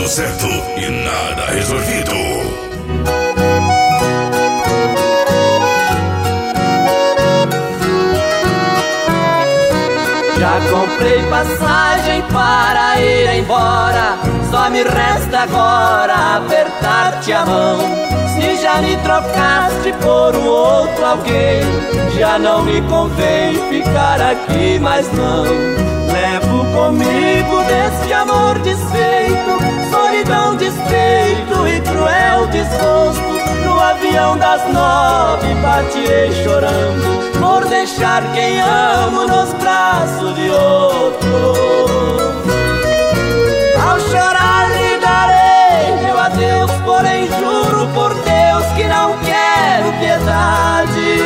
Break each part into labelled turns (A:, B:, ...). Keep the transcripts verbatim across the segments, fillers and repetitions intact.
A: tudo certo e nada resolvido.
B: Já comprei passagem para ir embora, só me resta agora apertar-te a mão. Se já me trocaste por um outro alguém, já não me convém ficar aqui mais não. Levo comigo desse amor desfeito, solidão, despeito e cruel desgosto. No avião das nove partiei chorando, por deixar quem amo nos braços de outro. Ao chorar lhe darei meu adeus, porém juro por Deus que não quero piedade.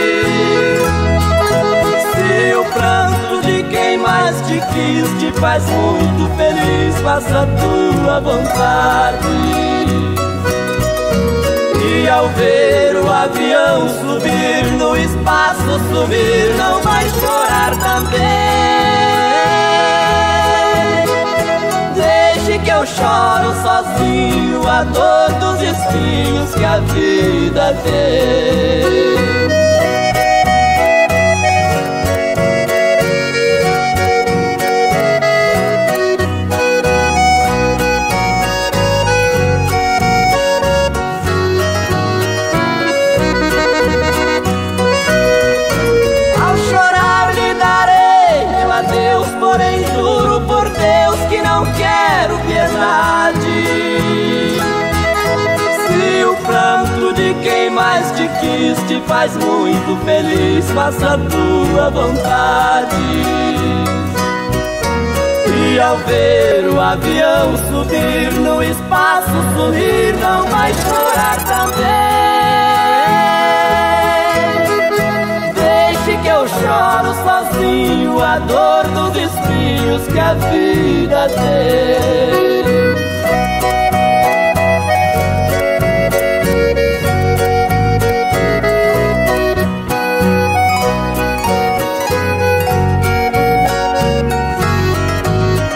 B: Se o pranto de quem mais te quis te faz muito feliz, faça a tua vontade. E ao ver o avião subir, no espaço sumir, não vai chorar também. Deixe que eu choro sozinho a dor dos espinhos que a vida tem. Porém juro por Deus que não quero piedade. Se o pranto de quem mais te quis te faz muito feliz, faça a tua vontade. E ao ver o avião subir, no espaço sumir, não vai chorar também. Que eu choro sozinho a dor dos espinhos que a vida tem.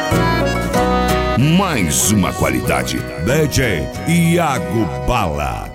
A: Mais uma qualidade D J Iago Bala.